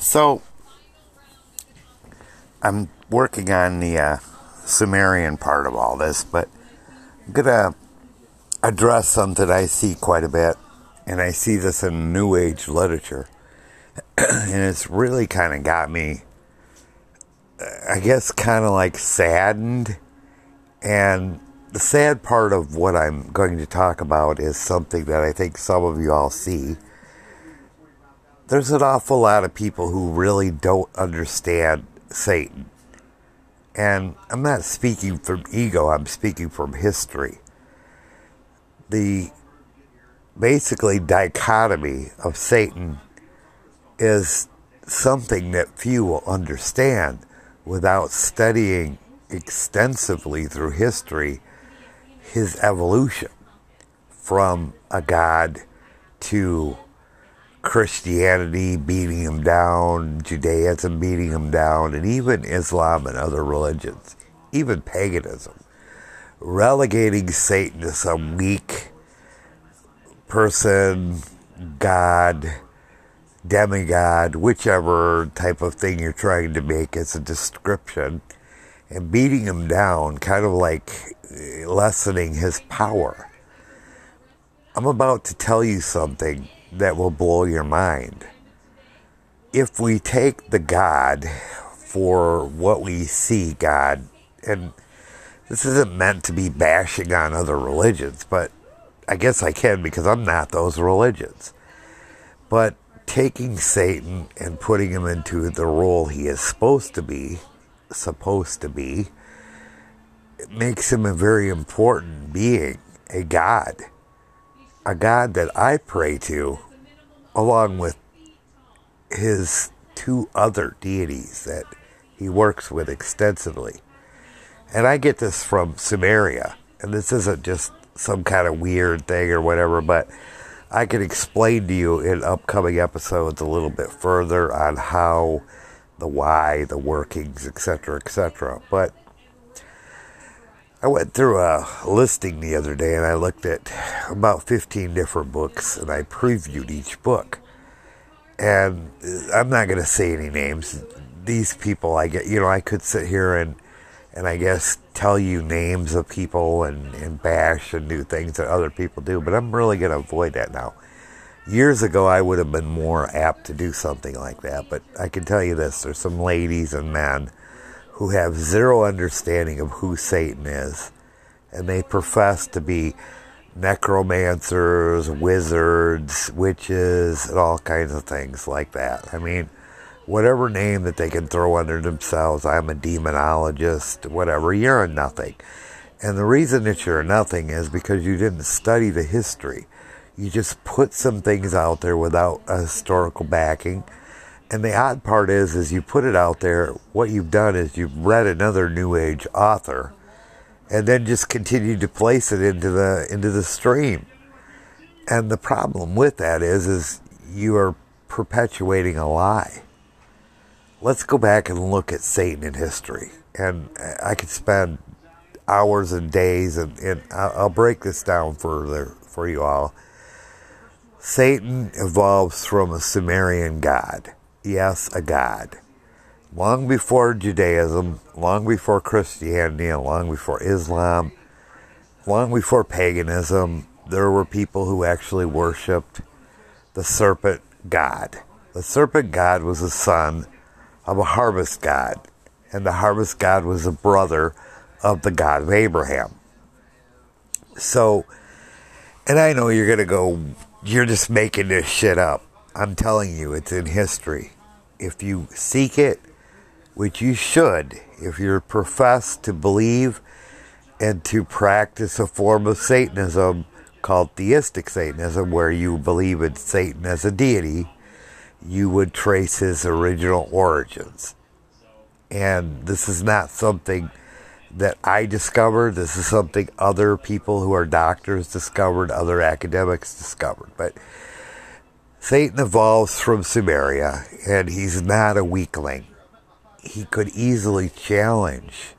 So, I'm working on the Sumerian part of all this, but I'm going to address something I see quite a bit, and I see this in New Age literature, and it's really kind of got me, I guess, kind of like saddened. And the sad part of what I'm going to talk about is something that I think some of you all see. There's an awful lot of people who really don't understand Satan. And I'm not speaking from ego, I'm speaking from history. The basically dichotomy of Satan is something that few will understand without studying extensively through history his evolution from a god to Christianity beating him down, Judaism beating him down, and even Islam and other religions, even paganism, relegating Satan to some weak person, god, demigod, whichever type of thing you're trying to make as a description, and beating him down, kind of like lessening his power. I'm about to tell you something that will blow your mind. If we take the God for what we see God, and this isn't meant to be bashing on other religions, but I guess I can because I'm not those religions. But taking Satan and putting him into the role he is supposed to be, it makes him a very important being, a God that I pray to, along with his two other deities that he works with extensively. And I get this from Sumeria, and this isn't just some kind of weird thing or whatever, but I can explain to you in upcoming episodes a little bit further on how, the why, the workings, etc., etc. But I went through a listing the other day and I looked at about 15 different books and I previewed each book. And I'm not going to say any names. These people, I could sit here and I guess tell you names of people and bash and do things that other people do, but I'm really going to avoid that now. Years ago, I would have been more apt to do something like that, but I can tell you this, there's some ladies and men who have zero understanding of who Satan is, and they profess to be necromancers, wizards, witches, and all kinds of things like that. I mean, whatever name that they can throw under themselves, I'm a demonologist, whatever, you're a nothing. And the reason that you're a nothing is because you didn't study the history. You just put some things out there without a historical backing. And the odd part is you put it out there, what you've done is you've read another New Age author and then just continued to place it into the stream. And the problem with that is you are perpetuating a lie. Let's go back and look at Satan in history. And I could spend hours and days, and I'll break this down further for you all. Satan evolves from a Sumerian god. Yes, a god. Long before Judaism, long before Christianity, and long before Islam, long before paganism, there were people who actually worshipped the serpent god. The serpent god was the son of a harvest god, and the harvest god was a brother of the God of Abraham. So, and I know you're going to go, you're just making this shit up. I'm telling you, it's in history. If you seek it, which you should, if you're professed to believe and to practice a form of Satanism called theistic Satanism, where you believe in Satan as a deity, you would trace his original origins. And this is not something that I discovered. This is something other people who are doctors discovered, other academics discovered. But Satan evolves from Sumeria, and he's not a weakling. He could easily challenge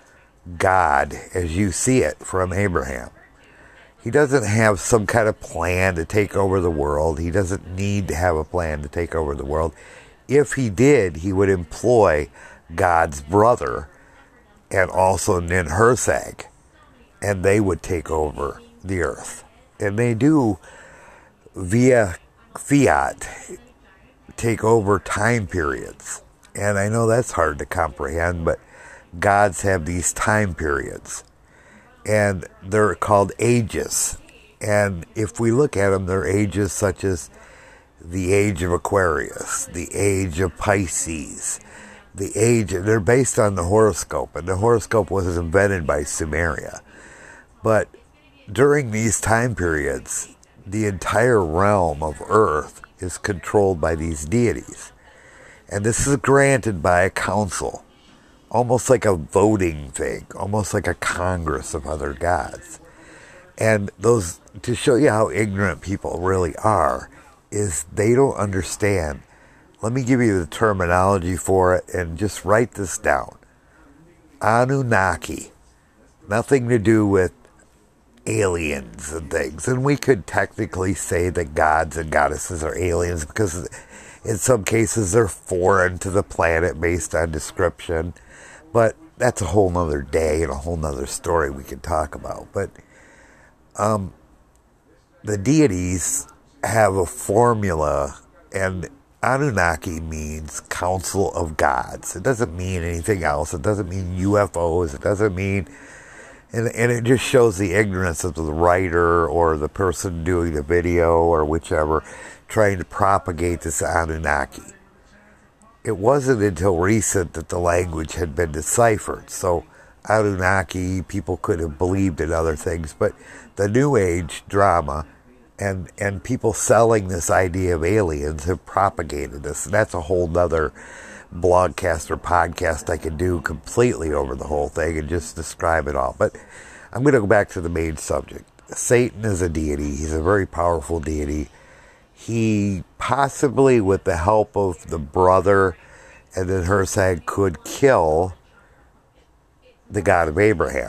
God as you see it from Abraham. He doesn't have some kind of plan to take over the world. He doesn't need to have a plan to take over the world. if he did, he would employ God's brother and also Ninhursag, and they would take over the earth. And they do, via fiat, take over time periods. And I know that's hard to comprehend, but gods have these time periods. And they're called ages. And if we look at them, they're ages such as the age of Aquarius, the age of Pisces, they're based on the horoscope. And the horoscope was invented by Sumeria. But during these time periods, the entire realm of Earth is controlled by these deities. And this is granted by a council, almost like a voting thing, almost like a congress of other gods. And those, to show you how ignorant people really are, is they don't understand. Let me give you the terminology for it and just write this down. Anunnaki. Nothing to do with aliens and things. And we could technically say that gods and goddesses are aliens because in some cases they're foreign to the planet based on description. But that's a whole nother day and a whole nother story we could talk about. But the deities have a formula, and Anunnaki means council of gods. It doesn't mean anything else. It doesn't mean UFOs. It doesn't mean... And it just shows the ignorance of the writer or the person doing the video or whichever trying to propagate this Anunnaki. It wasn't until recent that the language had been deciphered. So Anunnaki, people could have believed in other things. But the New Age drama and people selling this idea of aliens have propagated this. And that's a whole nother blogcast or podcast I could do completely over the whole thing and just describe it all. But I'm going to go back to the main subject. Satan is a deity. He's a very powerful deity. He possibly, with the help of the brother and then Ninhursag, could kill the God of Abraham.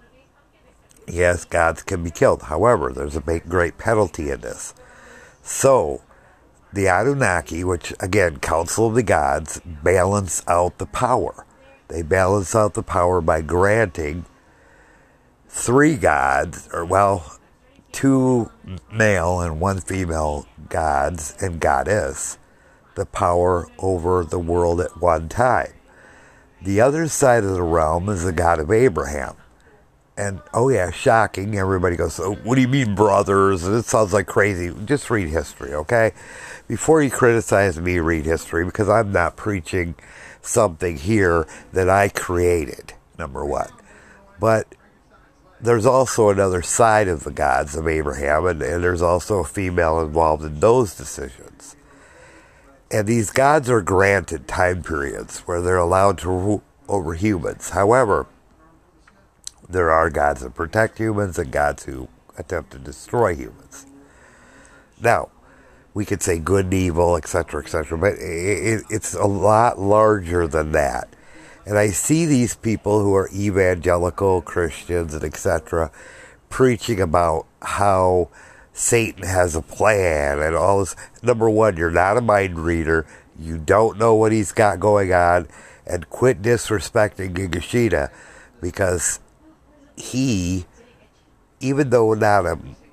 Yes, gods can be killed. However, there's a great penalty in this. So, the Anunnaki, which, again, Council of the Gods, balance out the power. They balance out the power by granting three gods, or, well, two male and one female gods and goddess, the power over the world at one time. The other side of the realm is the God of Abraham. And, oh yeah, shocking. Everybody goes, oh, what do you mean, brothers? It sounds like crazy. Just read history, okay? Before you criticize me, read history, because I'm not preaching something here that I created, number one. But there's also another side of the gods of Abraham, and there's also a female involved in those decisions. And these gods are granted time periods where they're allowed to rule over humans. However, there are gods that protect humans and gods who attempt to destroy humans. Now, we could say good and evil, etc., but it's a lot larger than that. And I see these people who are evangelical Christians and etc. preaching about how Satan has a plan and all this. Number one, you're not a mind reader. You don't know what he's got going on. And quit disrespecting Gigashida, because he, even though not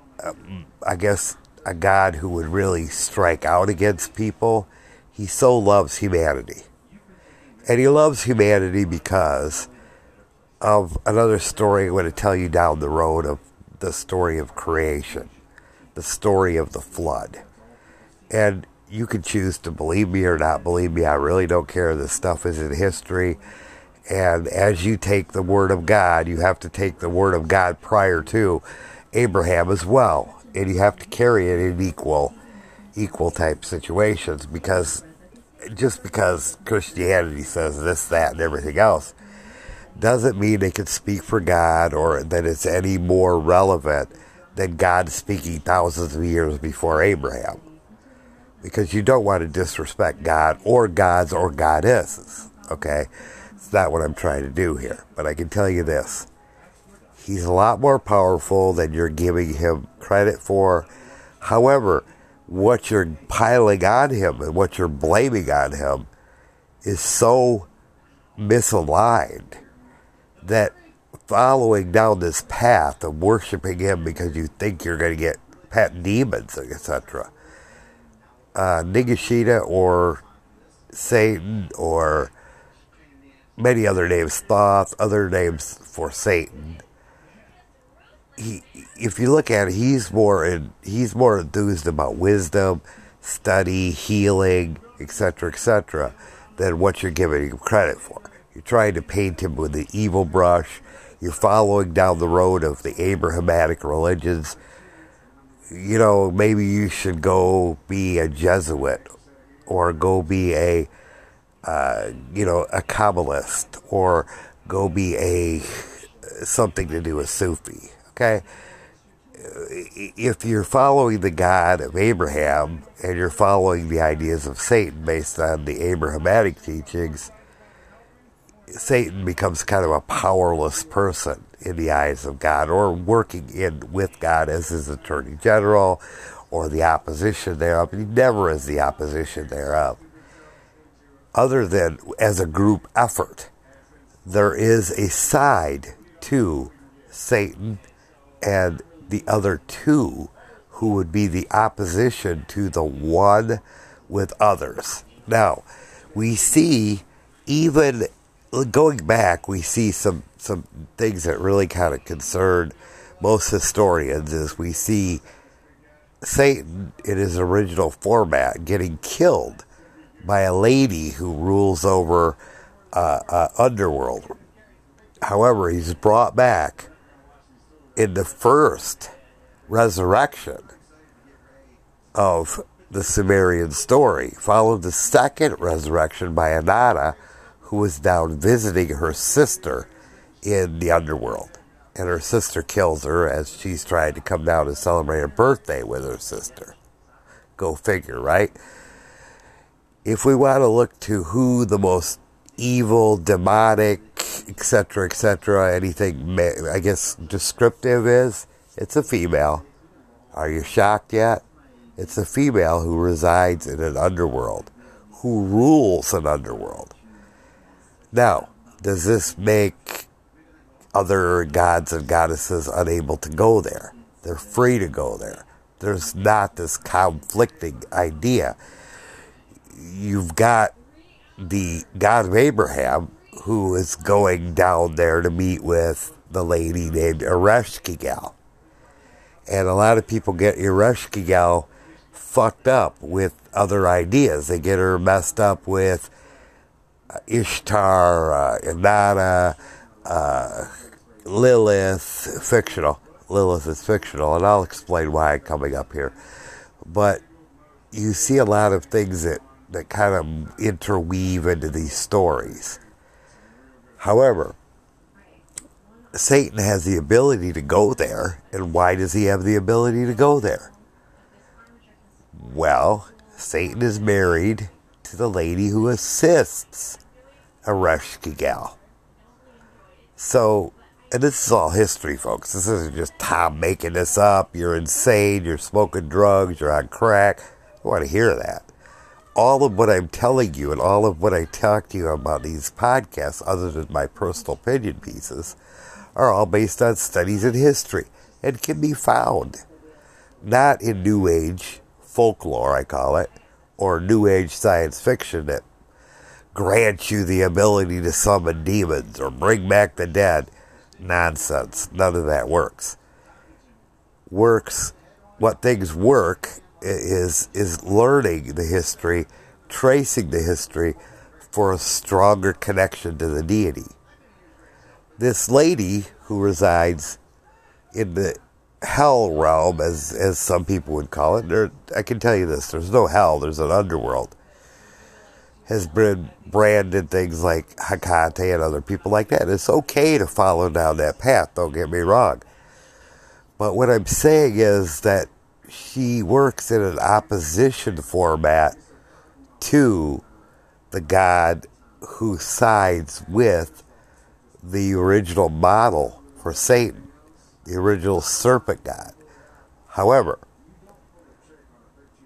a God who would really strike out against people, he so loves humanity. And he loves humanity because of another story I'm going to tell you down the road, of the story of creation, the story of the flood. And you can choose to believe me or not believe me. I really don't care. This stuff is in history. And as you take the word of God, you have to take the word of God prior to Abraham as well. And you have to carry it in equal type situations, because just because Christianity says this, that, and everything else doesn't mean they can speak for God or that it's any more relevant than God speaking thousands of years before Abraham. Because you don't want to disrespect God or gods or goddesses, okay? It's not what I'm trying to do here. But I can tell you this. He's a lot more powerful than you're giving him credit for. However, what you're piling on him and what you're blaming on him is so misaligned that following down this path of worshiping him because you think you're going to get pet demons, etc. Nigashita or Satan or many other names, Thoth, other names for Satan. If you look at it, he's more enthused about wisdom, study, healing, etc., than what you're giving him credit for. You're trying to paint him with the evil brush. You're following down the road of the Abrahamic religions. You know, maybe you should go be a Jesuit or go be a Kabbalist or go be something to do with Sufi. Okay? If you're following the God of Abraham and you're following the ideas of Satan based on the Abrahamic teachings, Satan becomes kind of a powerless person in the eyes of God, or working with God as his attorney general or the opposition thereof. He never is the opposition thereof, other than as a group effort. There is a side to Satan and the other two who would be the opposition to the one with others. Now, we see, even going back, we see some things that really kind of concern most historians. Is we see Satan in his original format getting killed by a lady who rules over underworld. However, he's brought back in the first resurrection of the Sumerian story, followed the second resurrection by Inanna, who was down visiting her sister in the underworld. And her sister kills her as she's trying to come down and celebrate her birthday with her sister. Go figure, right? If we want to look to who the most evil, demonic, etc., anything, I guess, descriptive is, it's a female. Are you shocked yet? It's a female who resides in an underworld, who rules an underworld. Now, does this make other gods and goddesses unable to go there? They're free to go there. There's not this conflicting idea. You've got the God of Abraham, who is going down there to meet with the lady named Ereshkigal. And a lot of people get Ereshkigal fucked up with other ideas. They get her messed up with Ishtar, Inanna, Lilith, fictional. Lilith is fictional, and I'll explain why coming up here. But you see a lot of things that kind of interweave into these stories. However, Satan has the ability to go there, and why does he have the ability to go there? Well, Satan is married to the lady who assists Ereshkigal. So, and this is all history, folks. This isn't just Tom making this up. You're insane. You're smoking drugs. You're on crack. I want to hear that. All of what I'm telling you and all of what I talk to you about these podcasts, other than my personal opinion pieces, are all based on studies in history and can be found not in New Age folklore, I call it, or New Age science fiction that grants you the ability to summon demons or bring back the dead. Nonsense. None of that works. What things work is learning the history, tracing the history for a stronger connection to the deity. This lady who resides in the hell realm, as some people would call it, I can tell you this, there's no hell, there's an underworld, has been branded things like Hecate and other people like that. It's okay to follow down that path, don't get me wrong. But what I'm saying is that she works in an opposition format to the God who sides with the original model for Satan, the original serpent god. However,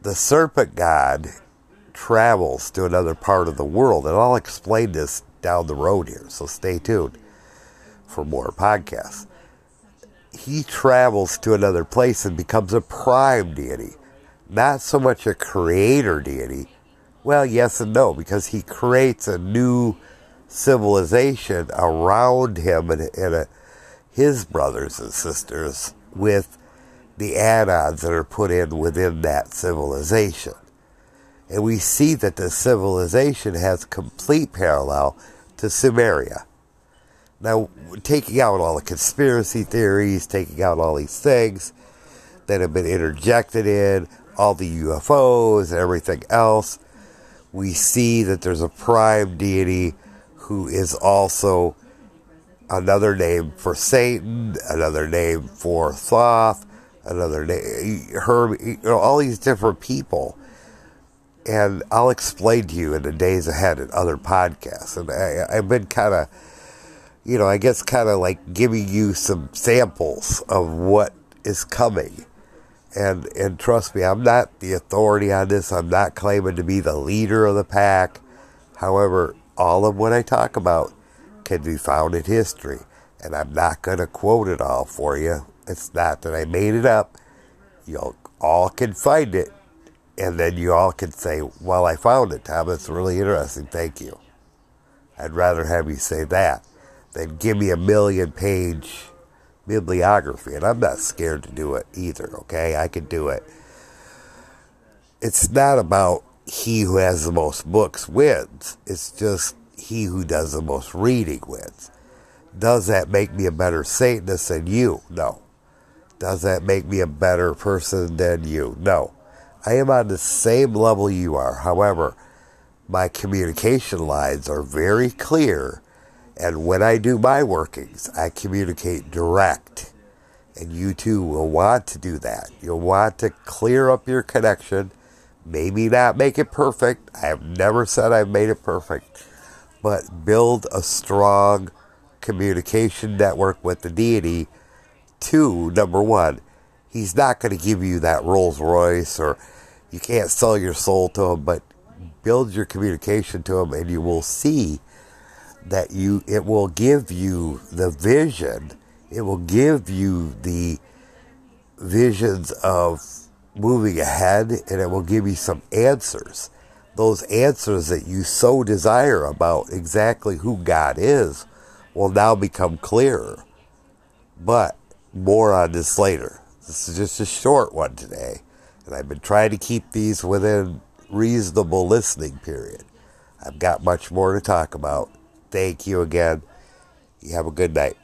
the serpent god travels to another part of the world, and I'll explain this down the road here, so stay tuned for more podcasts. He travels to another place and becomes a prime deity, not so much a creator deity. Well, yes and no, because he creates a new civilization around him and his brothers and sisters with the add-ons that are put in within that civilization. And we see that the civilization has complete parallel to Sumeria. Now, taking out all the conspiracy theories, taking out all these things that have been interjected in, all the UFOs and everything else, we see that there's a prime deity who is also another name for Satan, another name for Thoth, another name, Hermes, all these different people. And I'll explain to you in the days ahead in other podcasts. And I've been kind of, I guess kind of like giving you some samples of what is coming. And trust me, I'm not the authority on this. I'm not claiming to be the leader of the pack. However, all of what I talk about can be found in history. And I'm not going to quote it all for you. It's not that I made it up. You all can find it. And then you all can say, well, I found it, Tom. It's really interesting. Thank you. I'd rather have you say that than give me a 1,000,000-page bibliography. And I'm not scared to do it either, okay? I can do it. It's not about he who has the most books wins. It's just he who does the most reading wins. Does that make me a better Satanist than you? No. Does that make me a better person than you? No. I am on the same level you are. However, my communication lines are very clear. And when I do my workings, I communicate direct. And you too will want to do that. You'll want to clear up your connection. Maybe not make it perfect. I have never said I've made it perfect. But build a strong communication network with the deity. 2, number 1, he's not going to give you that Rolls Royce, or you can't sell your soul to him, but build your communication to him and you will see that it will give you the vision. It will give you the visions of moving ahead, and it will give you some answers. Those answers that you so desire about exactly who God is will now become clearer. But more on this later. This is just a short one today. And I've been trying to keep these within reasonable listening period. I've got much more to talk about. Thank you again. You have a good night.